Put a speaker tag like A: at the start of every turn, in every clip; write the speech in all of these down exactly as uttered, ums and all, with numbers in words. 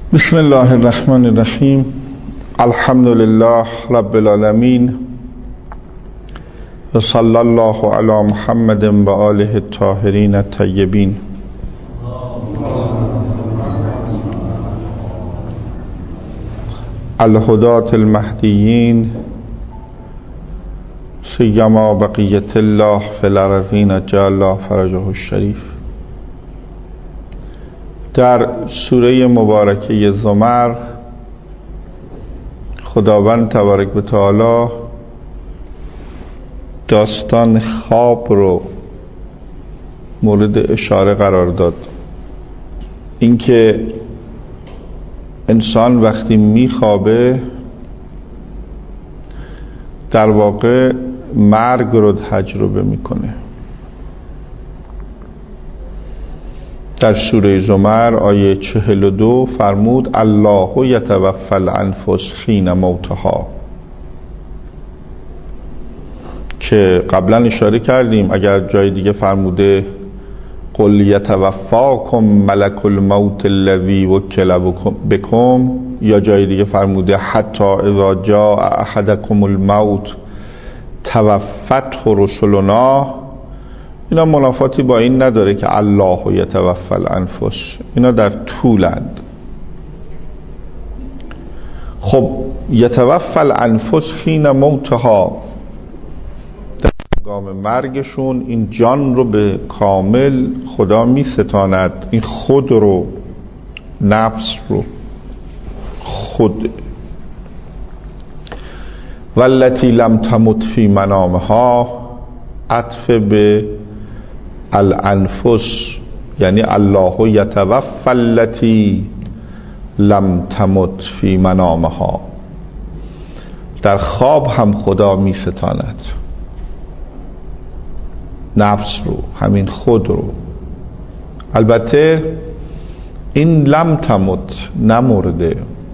A: بسم الله الرحمن الرحیم. الحمد لله رب العالمین و صلی الله علی محمد و آله الطاهرین الطیبین. الهداة المهدیین سیما بقیت الله فی الارضین جعل الله فرجه الشریف. در سوره مبارکه زمر خداوند تبارک و تعالی داستان خواب رو مورد اشاره قرار داد. اینکه انسان وقتی میخوابه در واقع مرگ رو تجربه میکنه. در سوره زمر آیه چهل و دو فرمود الله یتوفی الانفس حین موتها، که قبلا اشاره کردیم اگر جای دیگه فرموده قل یتوفاکم ملک الموت الذی وکل بکم، یا جای دیگه فرموده حتی اذا جاء احدکم الموت توفته رسلنا، اینا منافاتی با این نداره که الله یتوفی الانفس، اینا در طولند. خب یتوفی الانفس حین موتها، در هنگام مرگشون این جان رو به کامل خدا می ستاند، این خود رو، نفس رو، خود. والتی لم تمت فی منامها، عطف به الانفس، یعنی الله یتوفی التی لم تمت فی منامها، در خواب هم خدا می ستاند نفس رو، همین خود رو. البته این لم تمت، نمرده،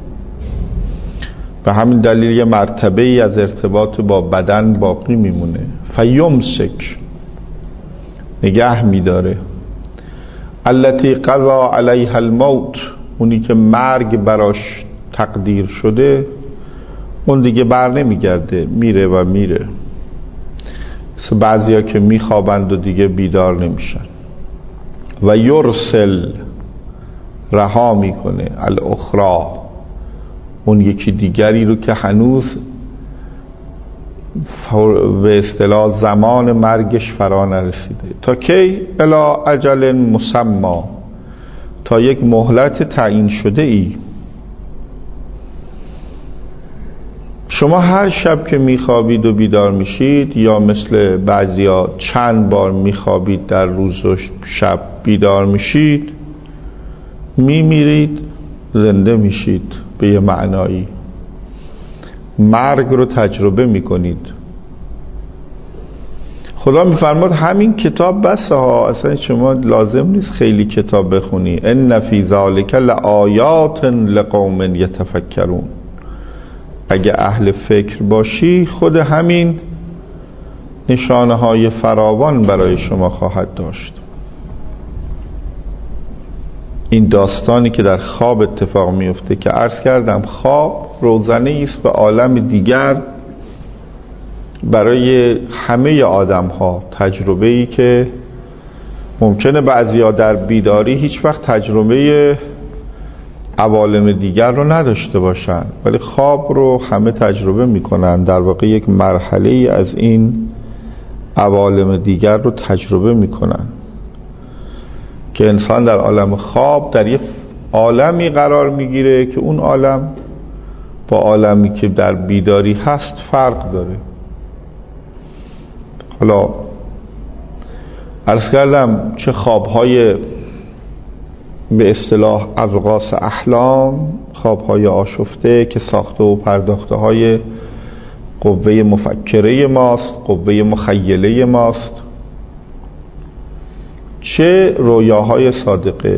A: به همین دلیل یه مرتبه ای از ارتباط با بدن باقی میمونه. فیمسک، نگه میداره. التی قضا علیها الموت، اونی که مرگ براش تقدیر شده اون دیگه بر نمیگرده، میره و میره. بعضیا که میخوابند و دیگه بیدار نمیشن. و یرسل، رها میکنه، الاخرى، اون یکی دیگری رو که هنوز به اصطلاح زمان مرگش فرا نرسیده. تا کی؟ الی اجل مسمى، تا یک مهلت تعیین شده ای. شما هر شب که میخوابید و بیدار میشید، یا مثل بعضیا چند بار میخوابید در روز و شب بیدار میشید، میمیرید، زنده میشید به یه معنایی، مرگ رو تجربه میکنید. خدا میفرماد همین کتاب بسه ها، اصلا شما لازم نیست خیلی کتاب بخونی. ان فی ذلک لآیات لقوم یتفکرون، اگه اهل فکر باشی خود همین نشانه های فراوان برای شما خواهد داشت. این داستانی که در خواب اتفاق میفته که عرض کردم، خواب روزنه است به عالم دیگر برای همه آدم ها، تجربه ای که ممکنه بعضیا در بیداری هیچ وقت تجربه عوالم دیگر رو نداشته باشن، ولی خواب رو همه تجربه میکنن. در واقع یک مرحله ای از این عوالم دیگر رو تجربه میکنن که انسان در عالم خواب در یک عالمی قرار میگیره که اون عالم با عالمی که در بیداری هست فرق داره. حالا عرض کردم چه خوابهای به اصطلاح اغواص احلام، خوابهای آشفته که ساخته و پرداخته های قوه مفکره ماست، قوه مخیله ماست، چه رویاهای صادقه.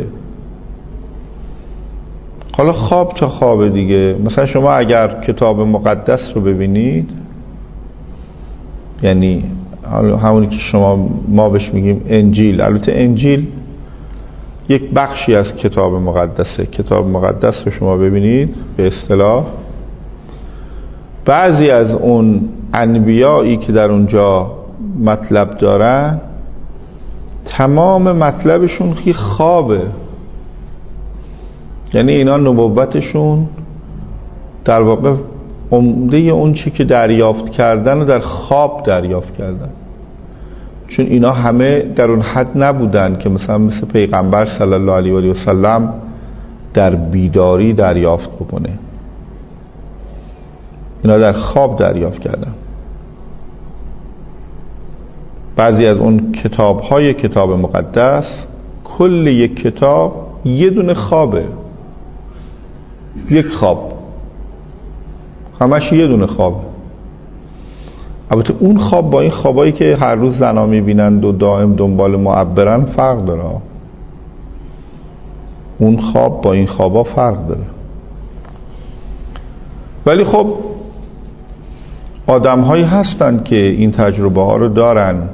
A: حالا خواب چه خواب دیگه. مثلا شما اگر کتاب مقدس رو ببینید، یعنی همونی که شما ما بهش میگیم انجیل، البته انجیل یک بخشی از کتاب مقدسه. کتاب مقدس رو شما ببینید به اصطلاح بعضی از اون انبیایی که در اونجا مطلب دارن تمام مطلبشون خیلی خوابه، یعنی اینا نبوتشون در واقع عمده اون چی که دریافت کردن و در خواب دریافت کردن، چون اینا همه در اون حد نبودن که مثلا مثل پیغمبر صلی الله علیه و سلم در بیداری دریافت بکنه. اینا در خواب دریافت کردن. بعضی از اون کتاب‌های کتاب مقدس کل یک کتاب یه دونه خوابه، یک خواب، همش یه دونه خوابه. البته اون خواب با این خوابایی که هر روز زنا میبینند و دائم دنبال معبرن فرق داره. اون خواب با این خوابا فرق داره. ولی خب آدم هایی هستن که این تجربه ها رو دارن.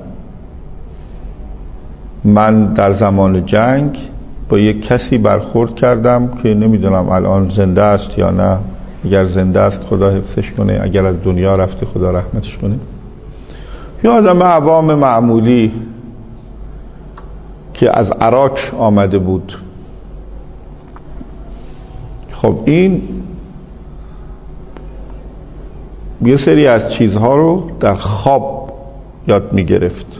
A: من در زمان جنگ با یک کسی برخورد کردم که نمیدونم الان زنده است یا نه. اگر زنده است خدا حفظش کنه، اگر از دنیا رفته خدا رحمتش کنه. یه آدم عوام معمولی که از عراق آمده بود. خب این یه سری از چیزها رو در خواب یاد میگرفت.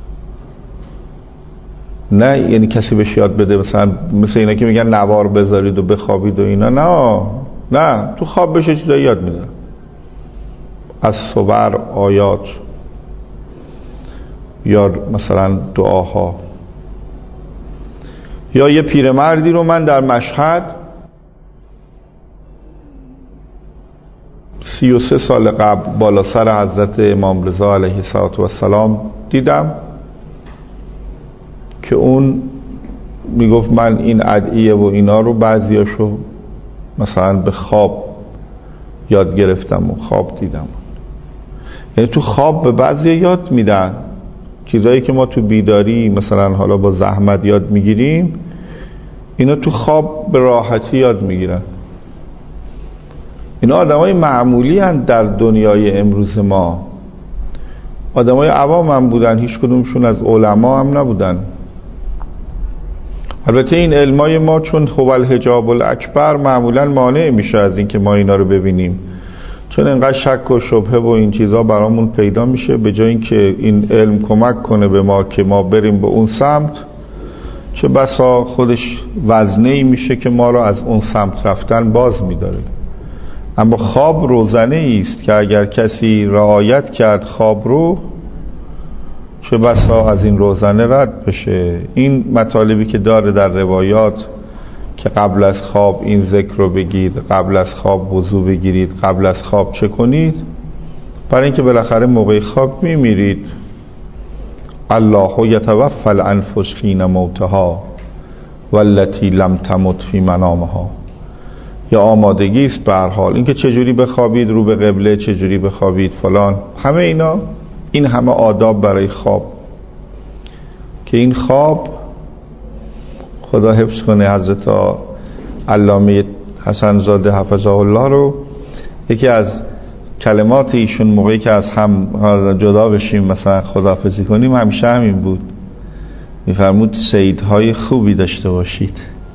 A: نه یعنی کسی بهش یاد بده، مثلا مثل اینا که میگن نوار بذارید و بخوابید و اینا. نه نه تو خواب بشه چیزایی یاد میدن، از صور، آیات یا مثلا دعاها. یا یه پیرمردی رو من در مشهد سی و سه سال قبل بالا سر حضرت امام رضا علیه السلام دیدم که اون میگفت من این ادعیه و اینا رو بعضیاشو مثلا به خواب یاد گرفتم و خواب دیدم. یعنی تو خواب به بعضی یاد میدن چیزایی که ما تو بیداری مثلا حالا با زحمت یاد میگیریم، اینا تو خواب به راحتی یاد میگیرن. اینا آدمای معمولی هستند در دنیای امروز ما. آدمای عوام هم بودن، هیچ کدومشون از علما هم نبودن. البته این علمای ما چون هو الحجاب الاکبر معمولا مانع میشه از این که ما اینا رو ببینیم، چون انقدر شک و شبهه و این چیزا برامون پیدا میشه. به جای اینکه این علم کمک کنه به ما که ما بریم به اون سمت، چه بسا خودش وزنه‌ای میشه که ما رو از اون سمت رفتن باز میداره. اما خواب روزنه است که اگر کسی رعایت کرد خواب رو، چه بسا از این روزنه رد بشه. این مطالبی که داره در روایات که قبل از خواب این ذکر رو بگید، قبل از خواب وضو بگیرید، قبل از خواب چه کنید، برای اینکه بالاخره موقع خواب میمیرید. الله یتوفی الانفس حین موتها والتی لم تمت فی منامها. یا آمادگی است به هر حال، اینکه چجوری بخوابید رو به قبله، چجوری بخوابید فلان، همه اینا، این همه آداب برای خواب. که این خواب خدا حفظ کنه حضرت علامه حسن زاده حفظه الله رو، یکی از کلمات ایشون موقعی که از هم جدا بشیم مثلا خداحافظی کنیم همیشه همین بود. میفرمود صیدهای خوبی داشته باشید،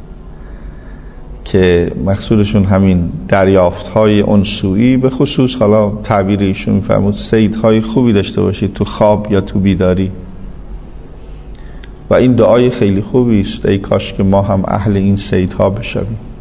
A: که مقصودشون همین دریافت‌های انسویی، به خصوص حالا تعبیر ایشون میفرمود صیدهای خوبی داشته باشید تو خواب یا تو بیداری. و این دعای خیلی خوبی است، ای کاش که ما هم اهل این صیدها بشویم.